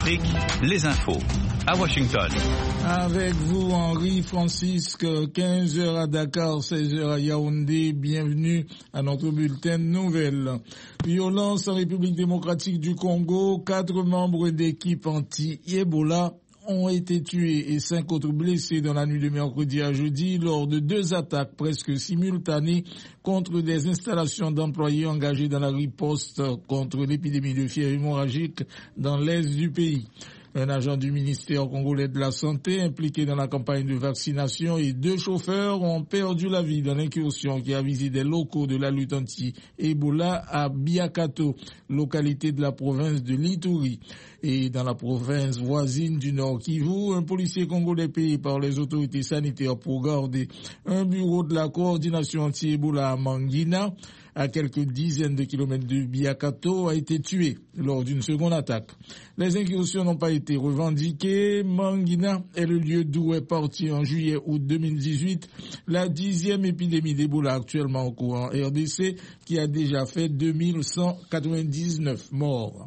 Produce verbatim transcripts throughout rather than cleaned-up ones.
Les infos à Washington. Avec vous, Henri Francisque, quinze heures à Dakar, seize heures à Yaoundé. Bienvenue à notre bulletin de nouvelles. Violence en République démocratique du Congo. Quatre membres d'équipe anti-Ebola ont été tués et cinq autres blessés dans la nuit de mercredi à jeudi lors de deux attaques presque simultanées contre des installations d'employés engagés dans la riposte contre l'épidémie de fièvre hémorragique dans l'est du pays. Un agent du ministère congolais de la Santé impliqué dans la campagne de vaccination et deux chauffeurs ont perdu la vie dans l'incursion qui a visé des locaux de la lutte anti-Ebola à Biakato, localité de la province de l'Ituri. Et dans la province voisine du Nord Kivu, un policier congolais payé par les autorités sanitaires pour garder un bureau de la coordination anti-Ebola à Mangina, à quelques dizaines de kilomètres de Biakato, a été tué lors d'une seconde attaque. Les incursions n'ont pas été revendiquées. Mangina est le lieu d'où est parti en juillet-août deux mille dix-huit la dixième épidémie d'Ebola actuellement en cours en R D C, qui a déjà fait deux mille cent quatre-vingt-dix-neuf morts.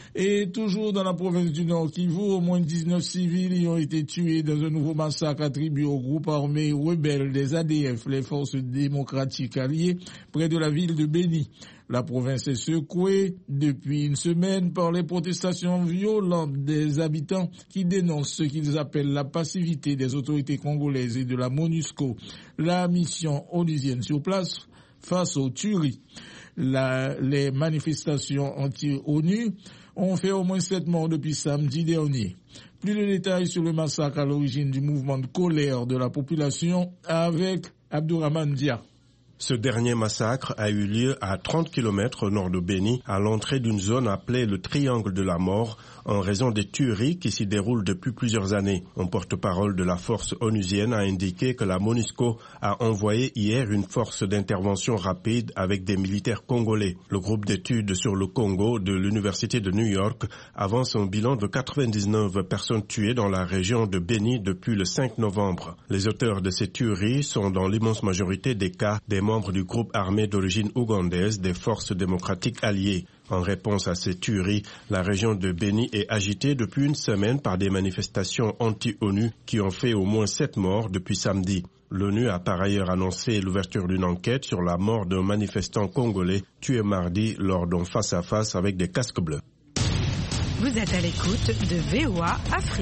Et toujours dans la province du Nord Kivu, au moins dix-neuf civils y ont été tués dans un nouveau massacre attribué au groupe armé rebelle des A D F, les forces démocratiques alliées, près de la ville de Beni. La province est secouée depuis une semaine par les protestations violentes des habitants qui dénoncent ce qu'ils appellent la passivité des autorités congolaises et de la MONUSCO, la mission onusienne sur place face aux tueries. La, les manifestations anti-ONU ont fait au moins sept morts depuis samedi dernier. Plus de détails sur le massacre à l'origine du mouvement de colère de la population avec Abdourahmane Dia. Ce dernier massacre a eu lieu à trente kilomètres au nord de Beni, à l'entrée d'une zone appelée le Triangle de la Mort, en raison des tueries qui s'y déroulent depuis plusieurs années. Un porte-parole de la force onusienne a indiqué que la MONUSCO a envoyé hier une force d'intervention rapide avec des militaires congolais. Le groupe d'études sur le Congo de l'Université de New York avance un bilan de quatre-vingt-dix-neuf personnes tuées dans la région de Beni depuis le cinq novembre. Les auteurs de ces tueries sont dans l'immense majorité des cas des membres du groupe armé d'origine ougandaise des forces démocratiques alliées. En réponse à ces tueries, la région de Beni est agitée depuis une semaine par des manifestations anti-ONU qui ont fait au moins sept morts depuis samedi. L'ONU a par ailleurs annoncé l'ouverture d'une enquête sur la mort d'un manifestant congolais tué mardi lors d'un face-à-face avec des casques bleus. Vous êtes à l'écoute de V O A Afrique.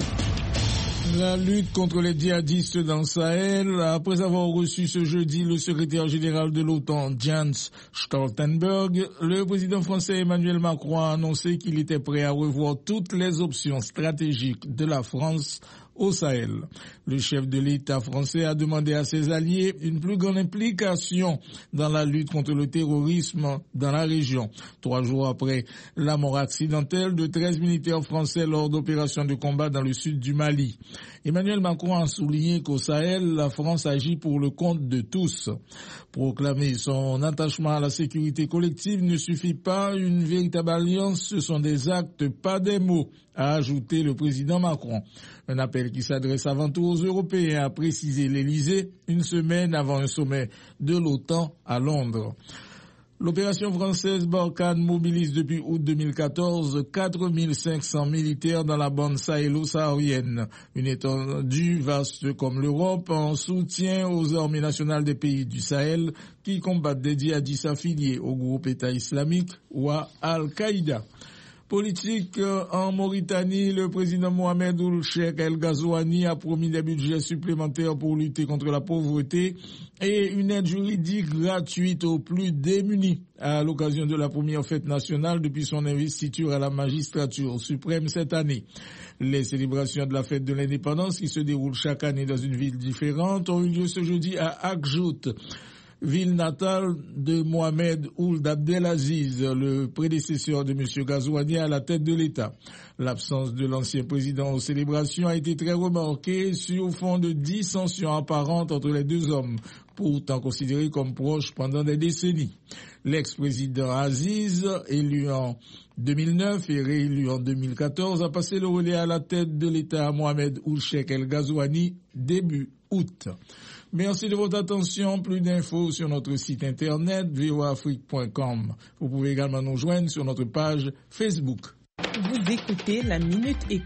La lutte contre les djihadistes dans le Sahel, après avoir reçu ce jeudi le secrétaire général de l'OTAN, Jens Stoltenberg, le président français Emmanuel Macron a annoncé qu'il était prêt à revoir toutes les options stratégiques de la France au Sahel. Le chef de l'État français a demandé à ses alliés une plus grande implication dans la lutte contre le terrorisme dans la région. Trois jours après la mort accidentelle de treize militaires français lors d'opérations de combat dans le sud du Mali. Emmanuel Macron a souligné qu'au Sahel, la France agit pour le compte de tous. Proclamer son attachement à la sécurité collective ne suffit pas. Une véritable alliance, ce sont des actes, pas des mots, a ajouté le président Macron. Un appel qui s'adresse avant tout aux Européens, a précisé l'Élysée une semaine avant un sommet de l'OTAN à Londres. L'opération française Barkhane mobilise depuis août deux mille quatorze quatre mille cinq cents militaires dans la bande sahélo-saharienne, une étendue vaste comme l'Europe en soutien aux armées nationales des pays du Sahel qui combattent des djihadistes affiliés au groupe État islamique ou à Al-Qaïda. Politique en Mauritanie, le président Mohamed Ould Cheikh El Ghazouani a promis des budgets supplémentaires pour lutter contre la pauvreté et une aide juridique gratuite aux plus démunis à l'occasion de la première fête nationale depuis son investiture à la magistrature suprême cette année. Les célébrations de la fête de l'indépendance qui se déroulent chaque année dans une ville différente ont eu lieu ce jeudi à Akjout, ville natale de Mohamed Ould Abdelaziz, le prédécesseur de M. Ghazouani à la tête de l'État. L'absence de l'ancien président aux célébrations a été très remarquée sur fond de dissensions apparentes entre les deux hommes, pourtant considérés comme proches pendant des décennies. L'ex-président Aziz, élu en deux mille neuf et réélu en deux mille quatorze, a passé le relais à la tête de l'État à Mohamed Ould Cheikh El Ghazouani début août. Merci de votre attention. Plus d'infos sur notre site internet v o afrique point com. Vous pouvez également nous joindre sur notre page Facebook. Vous écoutez la Minute Éco.